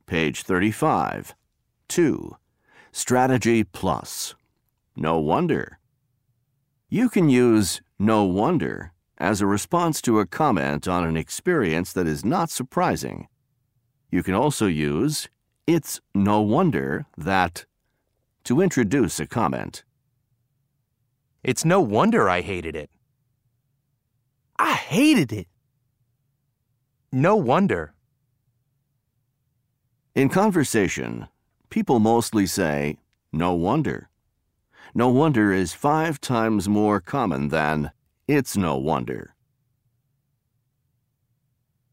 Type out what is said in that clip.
Page 35. 2. Strategy plus. No wonder. You can use no wonder as a response to a comment on an experience that is not surprising. You can also use it's no wonder that to introduce a comment. It's no wonder I hated it. I hated it. No wonder. In conversation, people mostly say, no wonder. No wonder is 5 times more common than it's no wonder.